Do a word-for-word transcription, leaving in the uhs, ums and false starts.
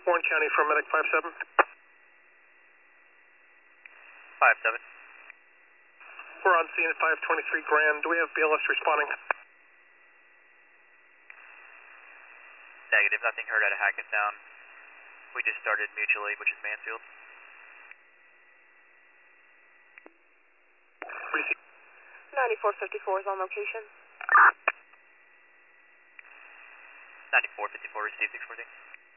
Warren County from Medic five seven. five seven. We're on scene at five twenty-three Grand. Do we have B L S responding? Negative, nothing heard out of Hackettstown. We just started mutually, which is Mansfield. ninety-four fifty-four is on location. ninety-four fifty-four received, six fourteen.